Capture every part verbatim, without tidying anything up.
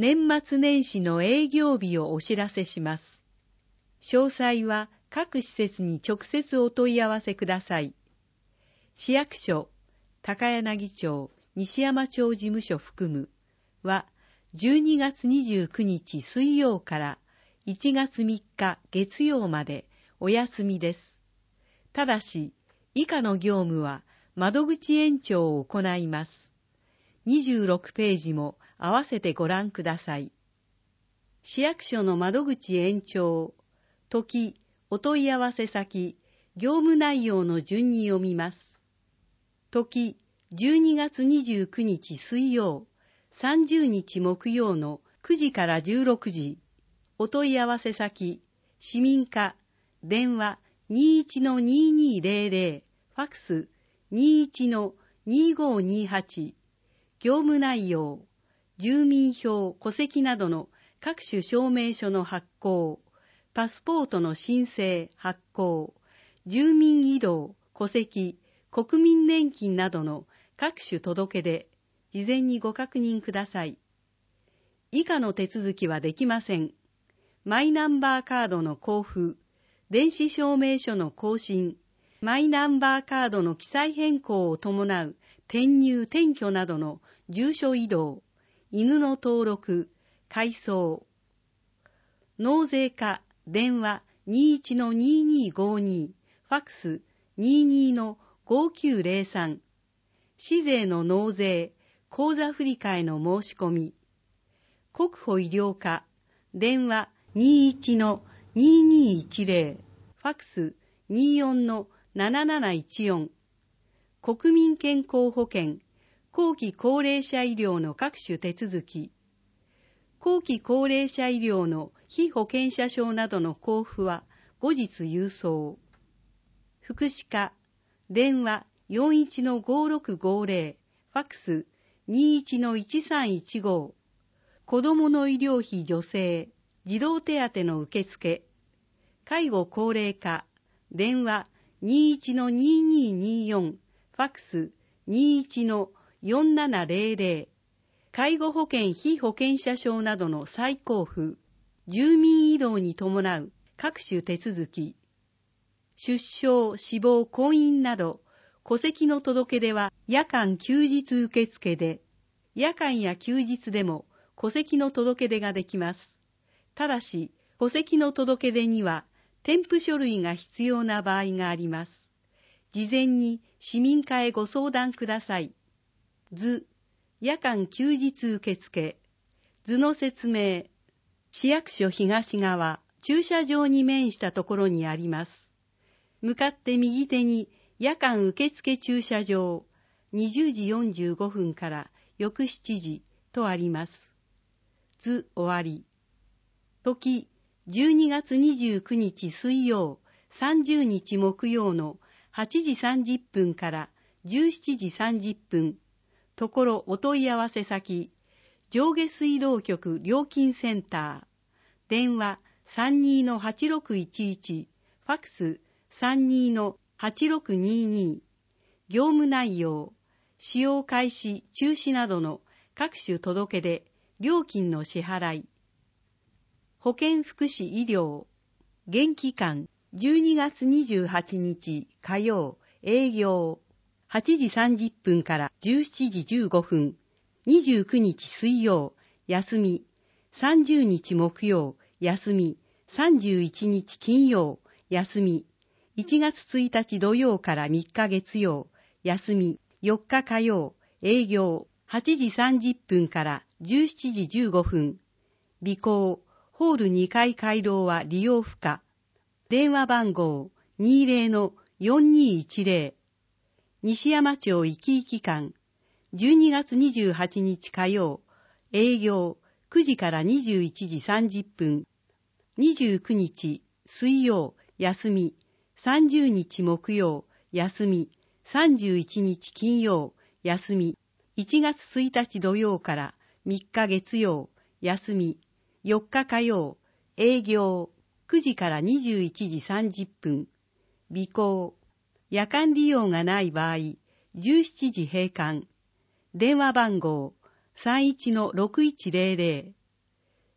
年末年始の営業日をお知らせします。詳細は各施設に直接お問い合わせください。市役所、高柳町、西山町事務所含むは、じゅうにがつにじゅうくにち水曜からいちがつみっか月曜までお休みです。ただし、以下の業務は窓口延長を行います。にじゅうろくページも合わせてご覧ください。市役所の窓口延長、時、お問い合わせ先、業務内容の順に読みます。時、じゅうにがつにじゅうくにち水曜、さんじゅうにち木曜のくじからじゅうろくじ、お問い合わせ先、市民課、電話 にいちのにーにーぜろぜろ、ファクス にいちのにーごーにーはち、業務内容、住民票、戸籍などの各種証明書の発行、パスポートの申請、発行、住民移動、戸籍、国民年金などの各種届出、事前にご確認ください。以下の手続きはできません。マイナンバーカードの交付、電子証明書の更新、マイナンバーカードの記載変更を伴う転入・転居などの住所移動、犬の登録、改装、納税課、電話 にいちのにーにーごーにー、ファクス にじゅうにのごーきゅうぜろさん、市税の納税、口座振替の申し込み、国保医療課、電話 にいちのにーにーいちぜろ、ファクス にじゅうよんのなななないちよん、国民健康保険、後期高齢者医療の各種手続き、後期高齢者医療の被保険者証などの交付は後日郵送。福祉課、電話 よんいちのごーろくごーぜろ、ファクス にいちのいちさんいちご、子どもの医療費助成、児童手当の受付、介護高齢化、電話 にいちのにーにーにーよん、ファクス にいちのよんななぜろぜろ、介護保険被保険者証などの再交付、住民移動に伴う各種手続き、出生、死亡、婚姻など、戸籍の届け出は夜間休日受付で、夜間や休日でも戸籍の届け出ができます。ただし、戸籍の届け出には添付書類が必要な場合があります。事前に市民課へご相談ください。図、夜間休日受付、図の説明、市役所東側、駐車場に面したところにあります。向かって右手に夜間受付駐車場、にじゅうじよんじゅうごふんから翌しちじとあります。図終わり。時、じゅうにがつにじゅうくにち水曜、さんじゅうにち木曜のはちじさんじゅっぷんからじゅうしちじさんじゅっぷん、ところお問い合わせ先、上下水道局料金センター、電話 さんじゅうにのはちろくいちいち、ファクス さんじゅうにのはちろくにーにー、業務内容、使用開始、中止などの各種届け出、料金の支払い、保健福祉医療、現期間じゅうにがつにじゅうはちにち火曜、営業、はちじさんじゅっぷんからじゅうしちじじゅうごふん、にじゅうくにち水曜、休み、さんじゅうにち木曜、休み、さんじゅういちにち金曜、休み、いちがつついたち土曜からみっか月曜、休み、よっか火曜、営業、はちじさんじゅっぷんからじゅうしちじじゅうごふん、備考、ホールにかい回廊は利用不可。電話番号 にじゅうのよんにーいちぜろ、西山町生き生き館、じゅうにがつにじゅうはちにち火曜、営業くじからにじゅういちじさんじゅっぷん、にじゅうくにち水曜、休み、さんじゅうにち木曜、休み、さんじゅういちにち金曜、休み、いちがつついたち土曜からみっか月曜、休み、よっか火曜、営業くじからにじゅういちじさんじゅっぷん、備考、夜間利用がない場合、じゅうしちじ閉館、電話番号 さんいちのろくいちぜろぜろ、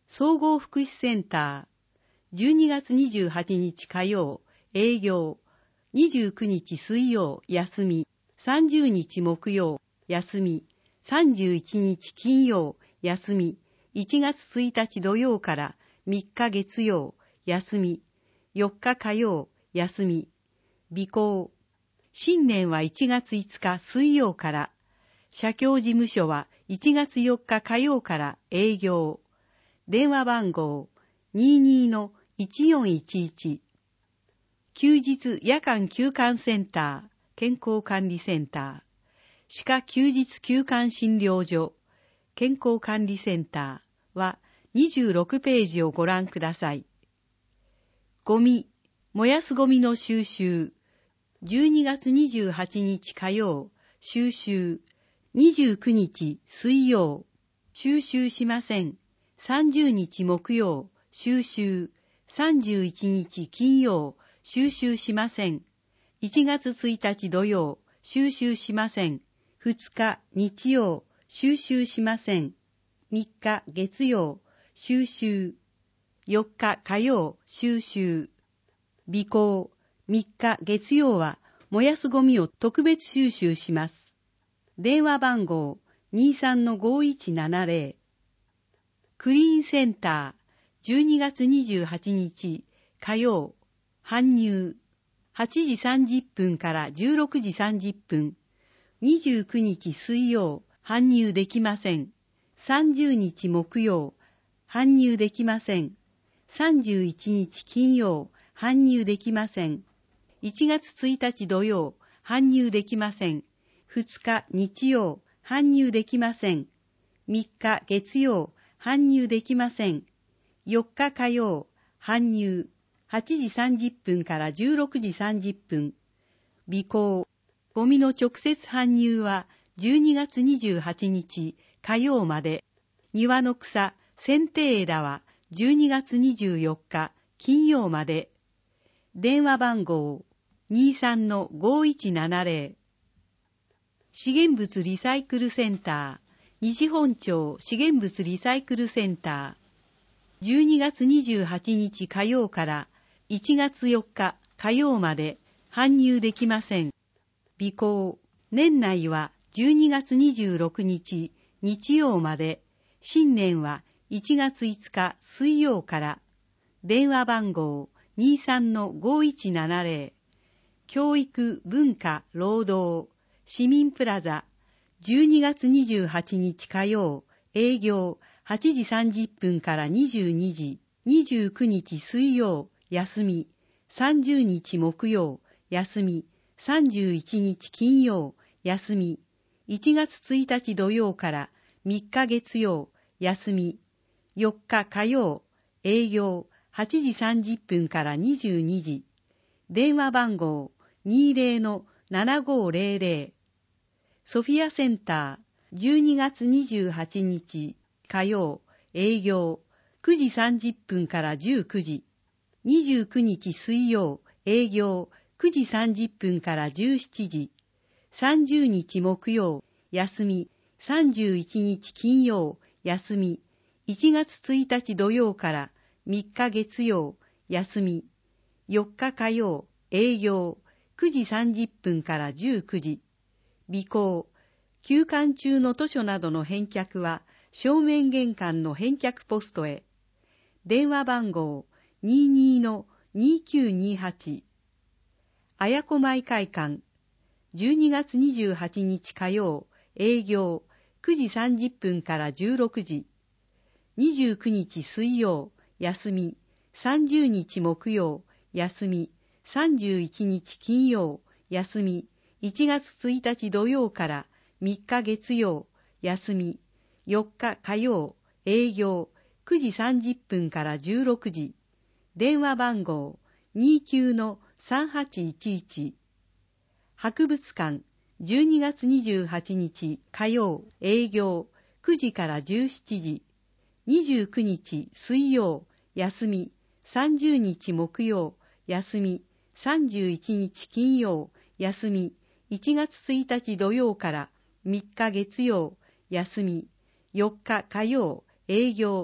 総合福祉センター、じゅうにがつにじゅうはちにち火曜、営業、にじゅうくにち水曜、休み、さんじゅうにち木曜、休み、さんじゅういちにち金曜、休み、いちがつついたち土曜からみっか月曜、休み、よっか火曜、休み、備考。新年はいちがついつか水曜から、社協事務所はいちがつよっか火曜から営業。電話番号 にじゅうにのいちよんいちいち。休日夜間休館センター、健康管理センター。歯科休日休館診療所、健康管理センターはにじゅうろくページをご覧ください。ゴミ、燃やすゴミの収集。じゅうにがつにじゅうはちにち火曜、収集。にじゅうくにち水曜、収集しません。さんじゅうにち木曜、収集。さんじゅういちにち金曜、収集しません。いちがつついたち土曜、収集しません。ふつか日曜、収集しません。みっか月曜、収集。よっか火曜、収集。備考。みっか月曜は燃やすゴミを特別収集します。電話番号 にじゅうさんのごいちななゼロ。クリーンセンター、じゅうにがつにじゅうはちにち火曜、搬入。はちじさんじゅっぷんからじゅうろくじさんじゅっぷん。にじゅうくにち水曜、搬入できません。さんじゅうにち木曜、搬入できません。さんじゅういちにち金曜、搬入できません。いちがつついたち土曜、搬入できません。ふつか日曜、搬入できません。みっか月曜、搬入できません。よっか火曜、搬入。はちじさんじゅっぷんからじゅうろくじさんじゅっぷん。備考。ゴミの直接搬入はじゅうにがつにじゅうはちにち火曜まで。庭の草、剪定枝はじゅうにがつにじゅうよっか金曜まで。電話番号 にじゅうさんのごいちななゼロ。資源物リサイクルセンター、西本町資源物リサイクルセンター。じゅうにがつにじゅうはちにち火曜からいちがつよっか火曜まで搬入できません。備考。年内はじゅうにがつにじゅうろくにち日曜まで。新年はいちがついつか水曜から。電話番号 にじゅうさんのごいちななゼロ。教育、文化、労働、市民プラザ。じゅうにがつにじゅうはちにち火曜、営業はちじさんじゅっぷんからにじゅうにじ。にじゅうくにち水曜、休み。さんじゅうにち木曜、休み。さんじゅういちにち金曜、休み。いちがつついたち土曜からみっか月曜、休み。よっか火曜、営業はちじさんじゅっぷんからにじゅうにじ。電話番号 にじゅうのななごゼロゼロ。ソフィアセンター、じゅうにがつにじゅうはちにち火曜、営業くじさんじゅっぷんからじゅうくじ。にじゅうくにち水曜、営業くじさんじゅっぷんからじゅうしちじ。さんじゅうにち木曜、休み。さんじゅういちにち金曜、休み。いちがつついたち土曜からみっか月曜、休み。よっか火曜、営業くじさんじゅっぷんからじゅうくじ。備考。休館中の図書などの返却は正面玄関の返却ポストへ。電話番号 にじゅうにのにきゅうにはち。綾子舞会館。じゅうにがつにじゅうはちにち火曜、営業くじさんじゅっぷんからじゅうろくじ。にじゅうくにち水曜、休み。さんじゅうにち木曜、休み。さんじゅういちにち金曜、休み。いちがつついたち土曜からみっか月曜、休み。よっか火曜、営業くじさんじゅっぷんからじゅうろくじ。電話番号 にじゅうきゅうのさんはちいちいち。博物館、じゅうにがつにじゅうはちにち火曜、営業くじからじゅうしちじ。にじゅうくにち水曜、休み。さんじゅうにち木曜、休み。さんじゅういちにち金曜、休み。いちがつついたち土曜からみっか月曜、休み。よっか火曜、営業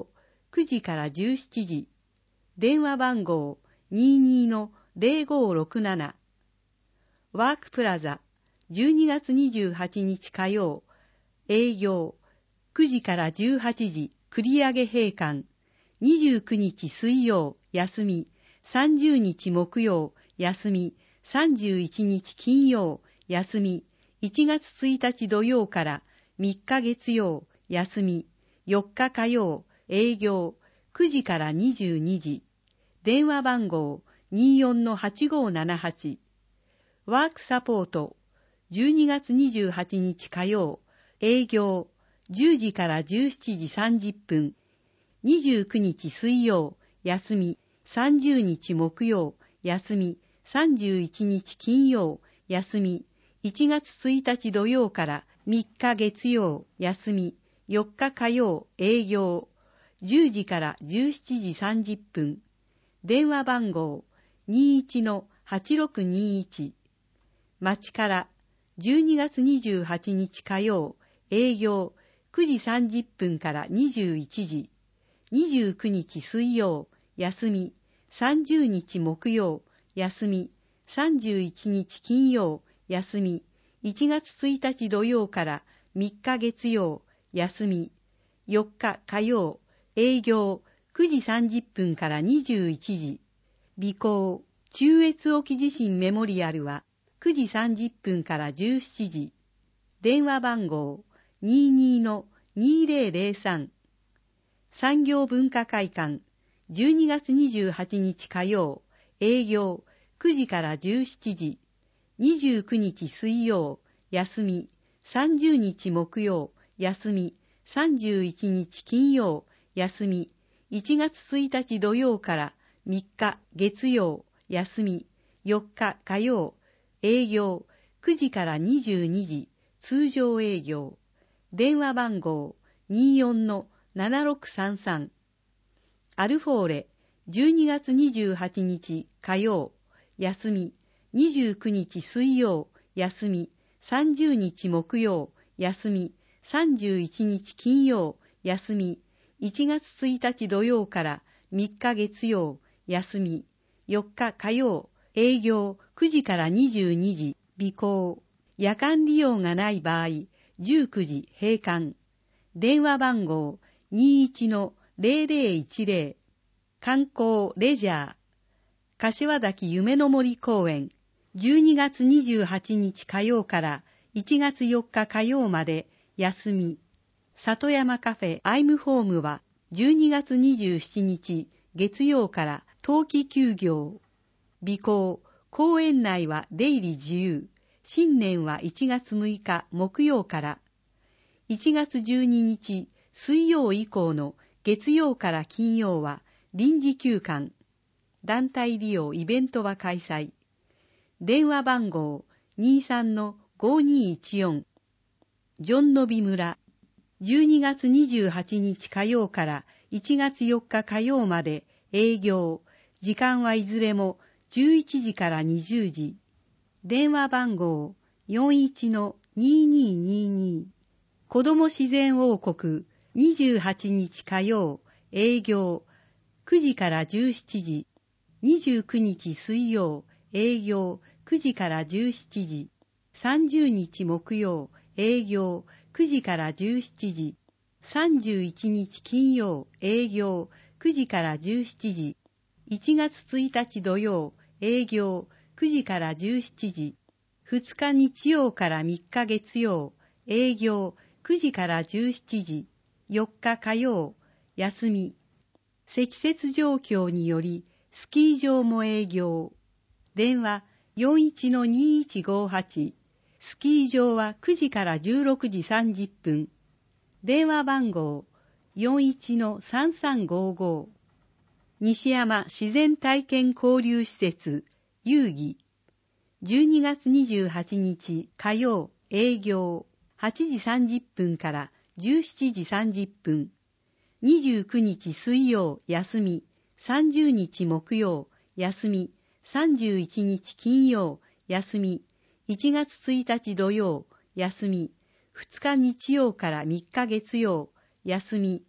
くじからじゅうしちじ、電話番号 にじゅうにのゼロごろくなな。ワークプラザ、じゅうにがつにじゅうはちにち火曜、営業、くじからじゅうはちじ、繰り上げ閉館、にじゅうくにち水曜、休み、さんじゅうにち木曜、休み、さんじゅういちにち金曜、休み、いちがつついたち土曜からみっか月曜、休み、よっか火曜、営業、くじからにじゅうにじ、電話番号 にじゅうよんのはちごななはち。ワークサポート、じゅうにがつにじゅうはちにち火曜、営業、じゅうじからじゅうしちじさんじゅっぷん、にじゅうくにち水曜、休み、さんじゅうにち木曜、休み、さんじゅういちにち金曜、休み、いちがつついたち土曜からみっか月曜、休み、よっか火曜、営業、じゅうじからじゅうしちじさんじゅっぷん、電話番号 にじゅういちのはちろくにいち。町からじゅうにがつにじゅうはちにち火曜、営業くじさんじゅっぷんからにじゅういちじ、にじゅうくにち水曜、休み、さんじゅうにち木曜、休み、さんじゅういちにち金曜、休み、いちがつついたち土曜からみっか月曜、休み、よっか火曜、営業くじさんじゅっぷんからにじゅういちじ、備考、中越沖地震メモリアルはくじさんじゅっぷんからじゅうしちじ、電話番号 にじゅうにのにぜろぜろさん。産業文化会館、じゅうにがつにじゅうはちにち火曜、営業くじからじゅうしちじ、にじゅうくにち水曜、休み、さんじゅうにち木曜、休み、さんじゅういちにち金曜、休み、いちがつついたち土曜からみっか月曜、休み、よっか火曜、営業くじからにじゅうにじ、通常営業、電話番号 にじゅうよんのななろくさんさん。アルフォーレ、じゅうにがつにじゅうはちにち火曜、休み、にじゅうくにち水曜、休み、さんじゅうにち木曜、休み、さんじゅういちにち金曜、休み、いちがつついたち土曜からみっか月曜、休み、よっか火曜、営業くじからにじゅうにじ、備考、夜間利用がない場合、じゅうくじ閉館、電話番号 にじゅういちのゼロゼロいちゼロ。観光レジャー、柏崎夢の森公園、じゅうにがつにじゅうはちにち火曜からいちがつよっか火曜まで休み。里山カフェアイムホームはじゅうにがつにじゅうしちにち月曜から冬季休業。備考、公園内は出入り自由。新年はいちがつむいか木曜から。いちがつじゅうににち水曜以降の月曜から金曜は臨時休館。団体利用イベントは開催。電話番号 にじゅうさんのごにいちよん。ジョンノビ村。じゅうにがつにじゅうはちにち火曜からいちがつよっか火曜まで営業。時間はいずれもじゅういちじからにじゅうじ。電話番号 よんいちのににーにーにー。子ども自然王国にじゅうはちにち火曜、営業くじからじゅうしちじ、にじゅうくにち水曜、営業くじからじゅうしちじ、さんじゅうにち木曜、営業くじからじゅうしちじ、さんじゅういちにち金曜、営業くじからじゅうしちじ、いちがつついたち土曜、営業くじからじゅうしちじ、ふつか日曜からみっか月曜、営業くじからじゅうしちじ、よっか火曜、休み。積雪状況によりスキー場も営業。電話 よんいちのにいちごはち。スキー場はくじからじゅうろくじさんじゅっぷん。電話番号 よんいちのさんさんごご。西山自然体験交流施設遊戯。じゅうにがつにじゅうはちにち火曜、営業はちじさんじゅっぷんからじゅうしちじさんじゅっぷん。にじゅうくにち水曜、休み。さんじゅうにち木曜、休み。さんじゅういちにち金曜、休み。いちがつついたち土曜、休み。ふつか日曜からみっか月曜、休み。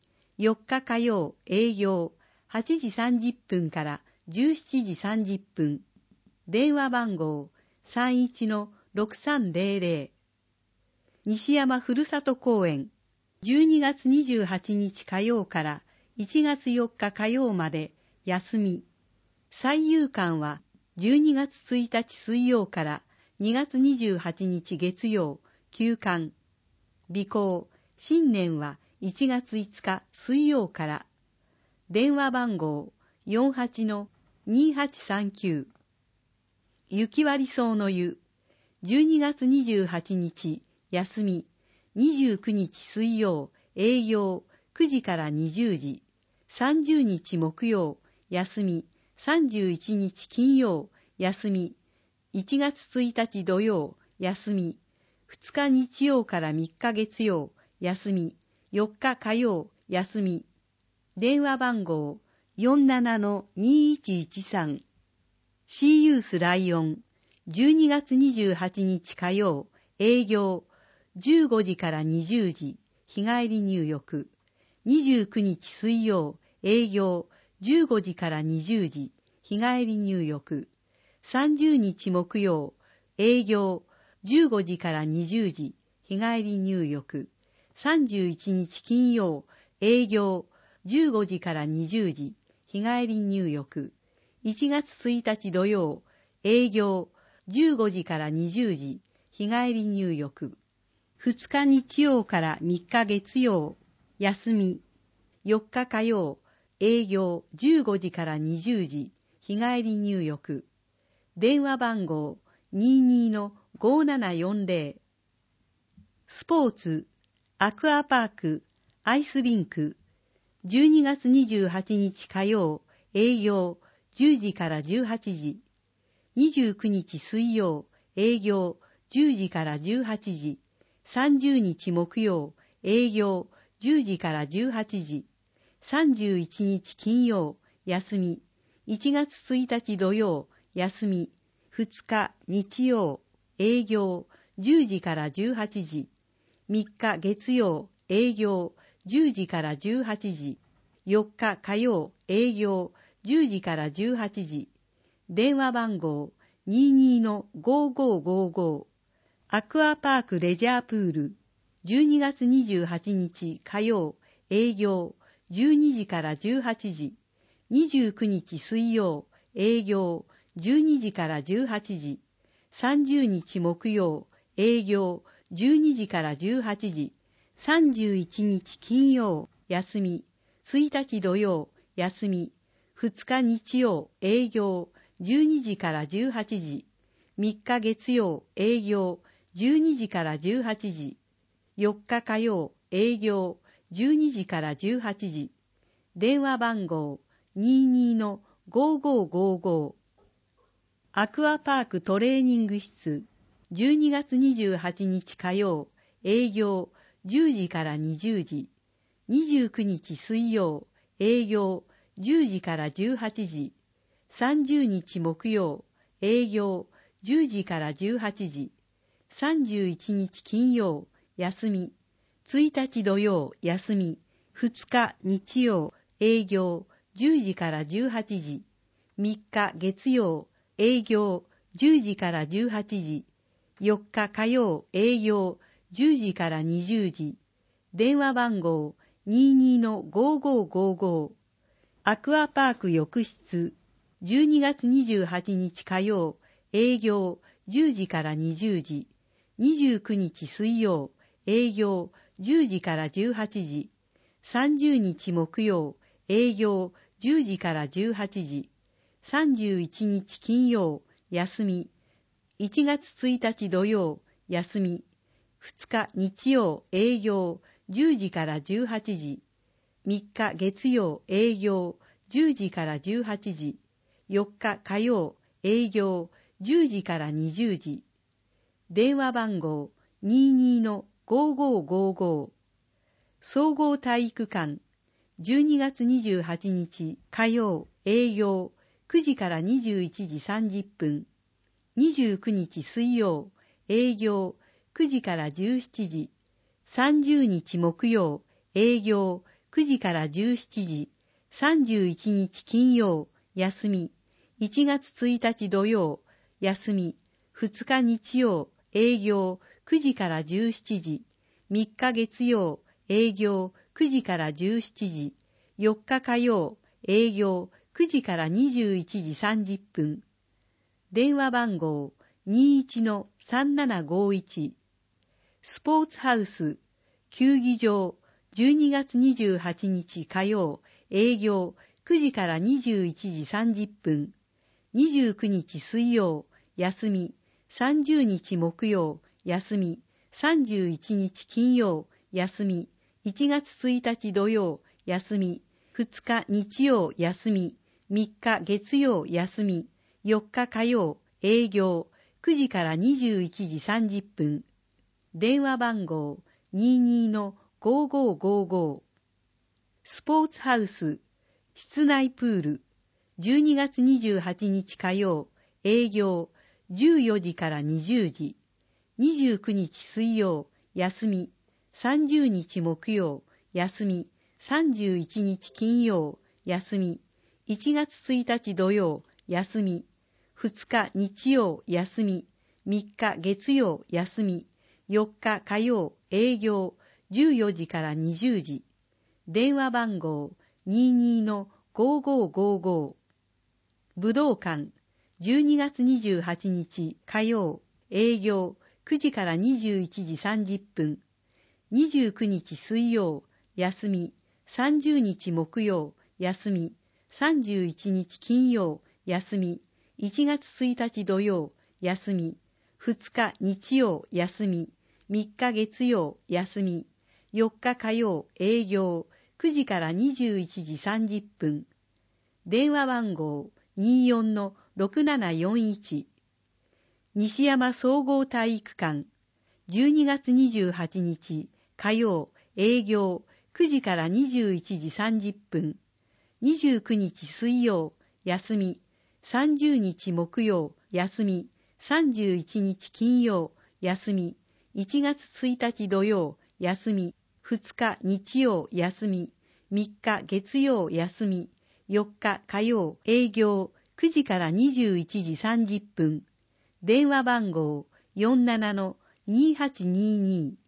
よっか火曜営業はちじさんじゅっぷんからじゅうしちじさんじゅっぷん。電話番号 さんいちのろくさんゼロゼロ。西山ふるさと公園じゅうにがつにじゅうはちにち火曜からいちがつよっか火曜まで休み。最遊館はじゅうにがつついたち水曜からにがつにじゅうはちにち月曜休館。備考新年はいちがついつか水曜から。電話番号 よんはちのにはちさんきゅう。雪割草の湯じゅうにがつにじゅうはちにち休み。にじゅうくにち水曜営業くじからにじゅうじ。さんじゅうにち木曜休み。さんじゅういちにち金曜休み。いちがつついたち土曜休み。ふつか日曜からみっか月曜休み。よっか火曜休み。電話番号 よんななのにいちいちさん。シーユースライオンじゅうにがつにじゅうはちにち火曜営業じゅうごじからにじゅうじ日帰り入浴。にじゅうくにち水曜営業じゅうごじからにじゅうじ日帰り入浴。さんじゅうにち木曜営業じゅうごじからにじゅうじ日帰り入浴。さんじゅういちにち金曜営業じゅうごじからにじゅうじ日帰り入浴。いちがつついたち土曜営業じゅうごじからにじゅうじ日帰り入浴。ふつか日曜からみっか月曜休み。よっか火曜営業じゅうごじからにじゅうじ日帰り入浴。電話番号 にじゅうにのごななよんゼロ。スポーツアクアパークアイスリンクじゅうにがつにじゅうはちにち火曜営業じゅうじからじゅうはちじ。にじゅうくにち水曜営業じゅうじからじゅうはちじ。さんじゅうにち木曜営業じゅうじからじゅうはちじ。さんじゅういちにち金曜休み。いちがつついたち土曜休み。ふつか日曜営業じゅうじからじゅうはちじ。みっか月曜営業じゅうじからじゅうはちじ。よっか火曜営業じゅうじからじゅうはちじ。電話番号 にじゅうにのごごごご。アクアパークレジャープールじゅうにがつにじゅうはちにち火曜営業じゅうにじからじゅうはちじ。にじゅうくにち水曜営業じゅうにじからじゅうはちじ。さんじゅうにち木曜営業じゅうにじからじゅうはちじ。さんじゅういちにち金曜休み。ついたち土曜休み。ふつか日曜営業じゅうにじからじゅうはちじ。みっか月曜営業じゅうにじからじゅうはちじ。よっか火曜営業じゅうにじからじゅうはちじ。電話番号 にじゅうにのごごごご。アクアパークトレーニング室じゅうにがつにじゅうはちにち火曜営業じゅうじからにじゅうじ。にじゅうくにち水曜営業じゅうじからじゅうはちじ。さんじゅうにち木曜営業じゅうじからじゅうはちじ。さんじゅういちにち金曜休み。ついたち土曜休み。ふつか日曜営業じゅうじからじゅうはちじ。みっか月曜営業じゅうじからじゅうはちじ。よっか火曜営業じゅうじからにじゅうじ。電話番号 にじゅうにのごごごご。アクアパーク浴室じゅうにがつにじゅうはちにち火曜営業じゅうじからにじゅうじ。にじゅうくにち水曜営業じゅうじからじゅうはちじ。さんじゅうにち木曜営業じゅうじからじゅうはちじ。さんじゅういちにち金曜休み。いちがつついたち土曜休み。ふつか日曜営業じゅうじからじゅうはちじ。みっか月曜営業じゅうじからじゅうはちじ。よっか火曜営業じゅうじからにじゅうじ。電話番号 にじゅうにのごごごご。総合体育館じゅうにがつにじゅうはちにち火曜営業くじからにじゅういちじさんじゅっぷん。にじゅうくにち水曜営業くじからじゅうしちじ。さんじゅうにち木曜営業くじからじゅうしちじ、さんじゅういちにち金曜、休み。いちがつついたち土曜、休み。ふつか日曜、営業、くじからじゅうしちじ。みっか月曜、営業、くじからじゅうしちじ。よっか火曜、営業、くじからにじゅういちじさんじゅっぷん。電話番号 にいちのさんななごいち。スポーツハウス、球技場、じゅうにがつにじゅうはちにち火曜、営業、くじからにじゅういちじさんじゅっぷん。にじゅうくにち水曜、休み。さんじゅうにち木曜、休み。さんじゅういちにち金曜、休み。いちがつついたち土曜、休み。ふつか日曜、休み。みっか月曜、休み。よっか火曜、営業。くじからにじゅういちじさんじゅっぷん。電話番号 にじゅうにのごごごご。スポーツハウス、室内プール。じゅうにがつにじゅうはちにち火曜、営業。じゅうよじからにじゅうじ。にじゅうくにち水曜、休み。さんじゅうにち木曜、休み。さんじゅういちにち金曜、休み。いちがつついたち土曜、休み。ふつか日曜、休み。みっか月曜、休み。よっか火曜、営業。じゅうよじからにじゅうじ。電話番号 にじゅうにのごごごご。武道館、じゅうにがつにじゅうはちにち火曜、営業。くじからにじゅういちじさんじゅっぷん。にじゅうくにち水曜、休み。さんじゅうにち木曜、休み。さんじゅういちにち金曜、休み。いちがつついたち土曜、休み。ふつか日曜、休み。みっか月曜、休み。よっか火曜、営業。くじからにじゅういちじさんじゅっぷん。電話番号 にじゅうよんのろくななよんいち。西山総合体育館、じゅうにがつにじゅうはちにち火曜、営業。くじからにじゅういちじさんじゅっぷん。にじゅうくにち水曜、休み。さんじゅうにち木曜、休み。さんじゅういちにち金曜、休み。いちがつついたち土曜、休み。ふつか日曜、休み。みっか月曜、休み。よっか火曜、営業。くじからにじゅういちじさんじゅっぷん。電話番号 よんじゅうななのにはちにーにー。